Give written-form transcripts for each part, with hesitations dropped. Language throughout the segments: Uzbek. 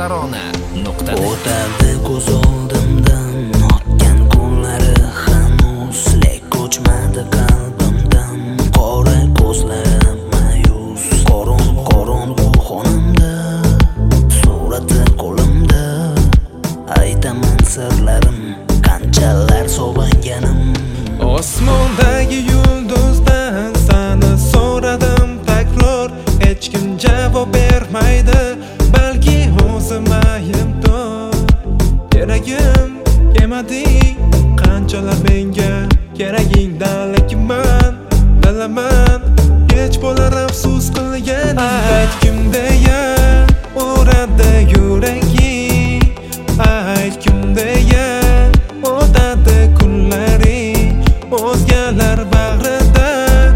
tarona.da o'tadi ko'z oldimdan o'tgan kunlari hanuz lek ko'chmadi qalbimdan qora ko'zlarim ma'yus qorong'u xonamda surati qo'limda aytaman sirlarim qanchalar sog'inganim osmondagi yulduzdan sani so'radim takror hech kim javob bermaydi balki o'zim aybdor keragim yemading qanchalar menga keragingdan lekin man bilaman hech bo'lar afsus qilganim aytgim deya uradi yuraging aytgim deya o'tadi kunlaring o'zgalar bag'rida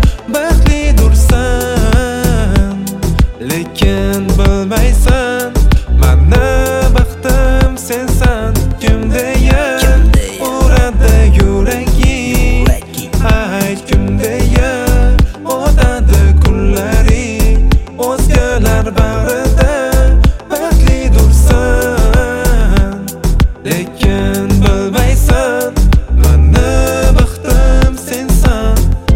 baxtlidirsan lekin bilmaysan mana baxtim sensan kim deya uradi yuraging aytgim deya o'tadi kunlaring o'zgalar bag'rida baxtlidirsan lekin bilmaysan mana baxtim sensan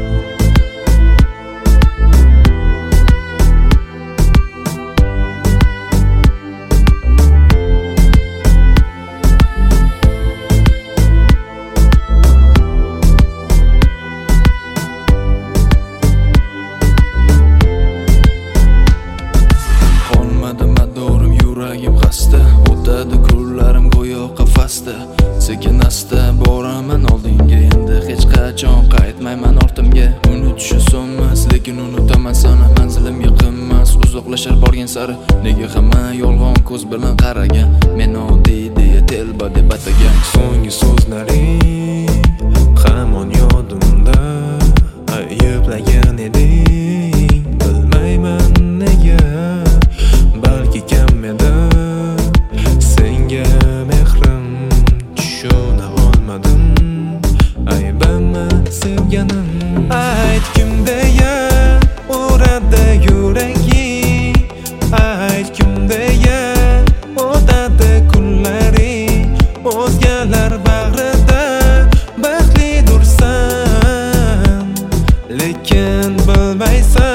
qolmadi madorim yuragim xasta o'tadi kunlarim go'yo qafasda sekin asta boraman oldinga endi hech qachon qaytmayman ortimga unutish osonmas lekin unutaman sani manzilim yaqinmas uzoqlashar borgan sari nega hamma yolg'on ko'z bilan qaragan men oddiy deya telba deb atagan so'nggi so'zlaring hamon yodimda ayblagan eding bilmayman nega balki kam edi senga mehrim tushuna olmadim aybimni sevganim aytgim deya uradi yuraging aytgim deya o'tadi kunlaring o'zgalar bag'rida baxtlidirsan lekin bilmaysan